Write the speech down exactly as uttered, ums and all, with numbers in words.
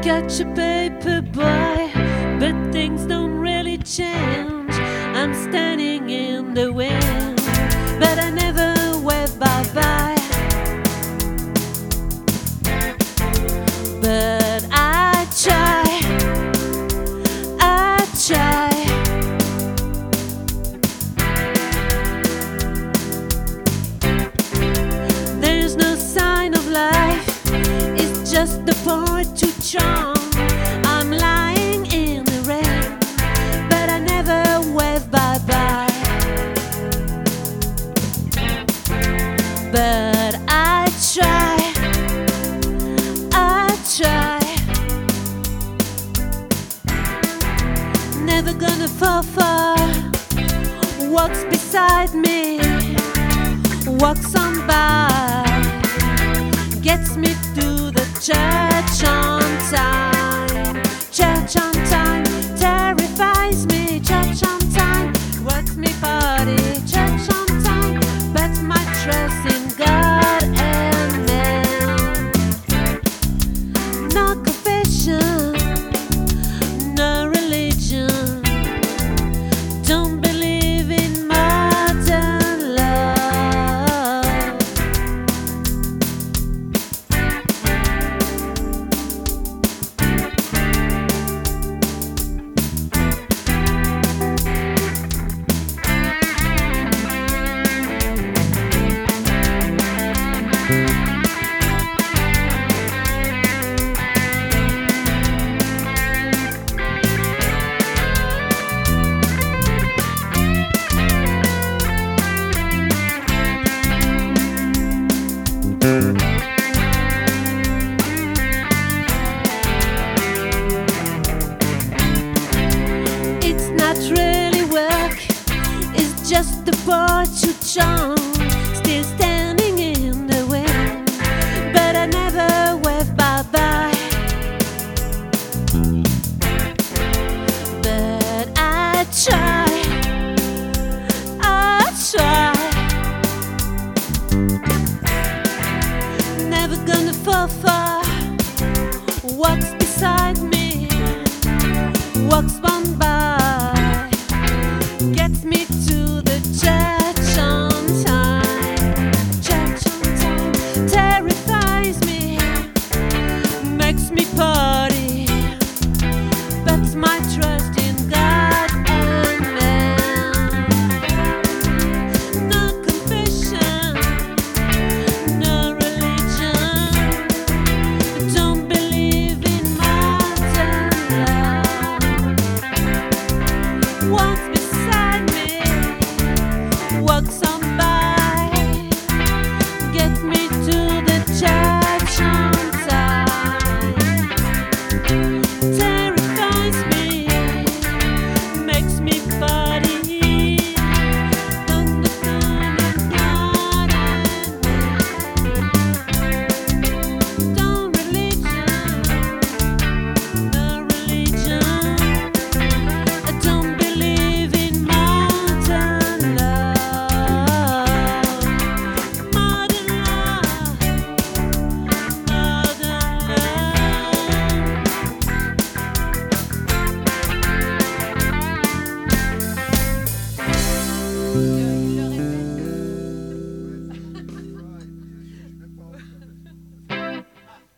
Got your paper boy, but things don't really change. I'm standing in the wind, but I never wave bye-bye. But I try, I try. There's no sign of life, it's just the point to charm. I'm lying in the rain, but I never wave bye-bye. But I try, I try. Never gonna fall far. Walks beside me, walks on by, gets me to the church on time. Church on time terrifies me. Church on time works me party. Church on time bets my trust in God and man. No confession, no religion. Don't believe in modern love. It's not really work, it's just the part you charm. Still standing in the wind, but I never wave bye-bye. But I try, I try. Never gonna fall far. Walks beside me, walks on by.